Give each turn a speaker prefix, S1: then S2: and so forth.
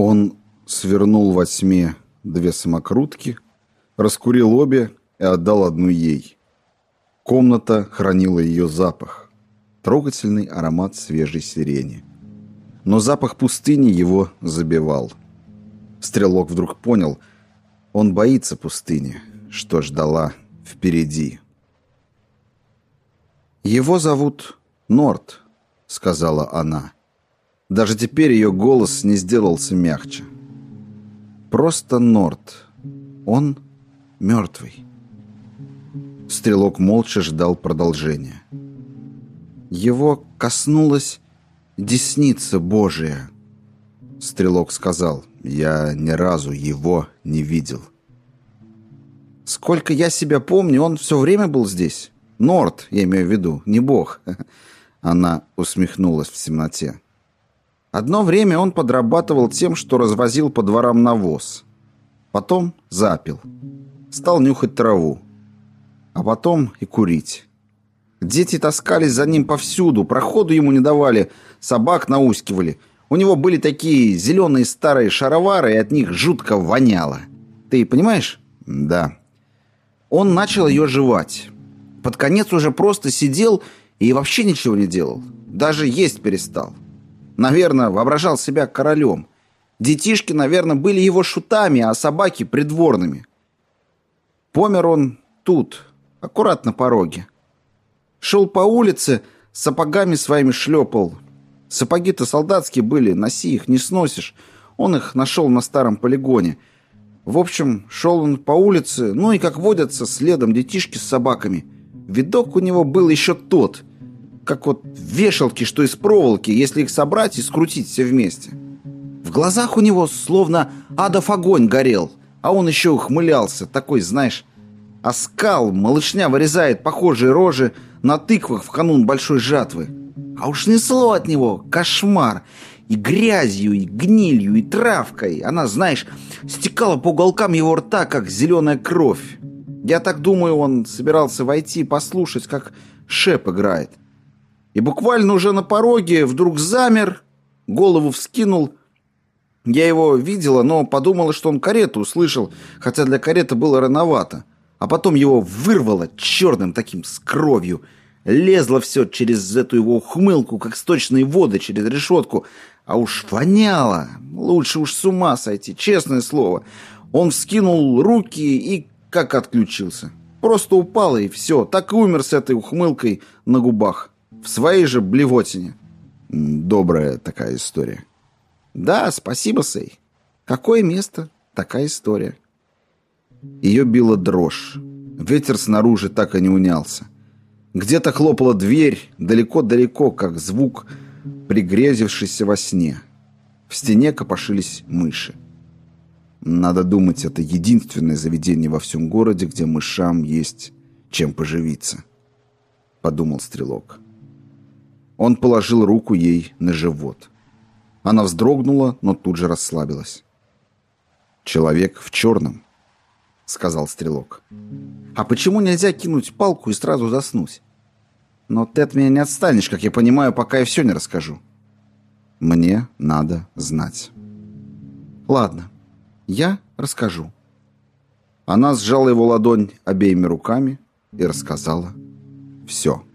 S1: Он свернул во тьме 2 самокрутки, раскурил обе и отдал одну ей. Комната хранила ее запах, трогательный аромат свежей сирени. Но запах пустыни его забивал. Стрелок вдруг понял, он боится пустыни, что ждала впереди. «Его зовут Норт», — сказала она. Даже теперь ее голос не сделался мягче. «Просто Норт. Он мертвый». Стрелок молча ждал продолжения. «Его коснулась десница Божия», — Стрелок сказал. «Я ни разу его не видел». «Сколько я себя помню, он все время был здесь. Норт, я имею в виду, не Бог». Она усмехнулась в темноте. «Одно время он подрабатывал тем, что развозил по дворам навоз. Потом запил. Стал нюхать траву. А потом и курить. Дети таскались за ним повсюду, проходу ему не давали, собак наускивали. У него были такие зеленые старые шаровары, и от них жутко воняло. Ты понимаешь?» «Да». Он начал ее жевать. Под конец уже просто сидел и вообще ничего не делал. Даже есть перестал. Наверное, воображал себя королем. Детишки, наверное, были его шутами, а собаки придворными. Помер он тут, аккурат на пороге. Шел по улице, сапогами своими шлепал. Сапоги-то солдатские были, носи их, не сносишь. Он их нашел на старом полигоне. В общем, шел он по улице, ну и, как водятся, следом детишки с собаками. Видок у него был еще тот, как вот вешалки, что из проволоки, если их собрать и скрутить все вместе. В глазах у него словно адов огонь горел, а он еще ухмылялся, такой, знаешь, оскал, малышня вырезает похожие рожи на тыквах в канун большой жатвы. А уж несло от него кошмар. И грязью, и гнилью, и травкой. Она, знаешь, стекала по уголкам его рта, как зеленая кровь. Я так думаю, он собирался войти послушать, как шеп играет. И буквально уже на пороге вдруг замер, голову вскинул. Я его видела, но подумала, что он карету услышал, хотя для кареты было рановато. А потом его вырвало черным таким с кровью. Лезло все через эту его ухмылку, как сточные воды через решетку. А уж воняло. Лучше уж с ума сойти, честное слово. Он вскинул руки и как отключился. Просто упал и все. Так и умер с этой ухмылкой на губах. В своей же блевотине. Добрая такая история. Да, спасибо, Сэй. Какое место, такая история. Ее била дрожь. Ветер снаружи так и не унялся. Где-то хлопала дверь, далеко-далеко, как звук, пригрезившийся во сне. В стене копошились мыши. Надо думать, это единственное заведение во всем городе, где мышам есть чем поживиться, подумал Стрелок. Он положил руку ей на живот. Она вздрогнула, но тут же расслабилась. «Человек в черном», — сказал Стрелок. «А почему нельзя кинуть палку и сразу заснуть? Но ты от меня не отстанешь, как я понимаю, пока я все не расскажу». «Мне надо знать». «Ладно, я расскажу». Она сжала его ладонь обеими руками и рассказала все.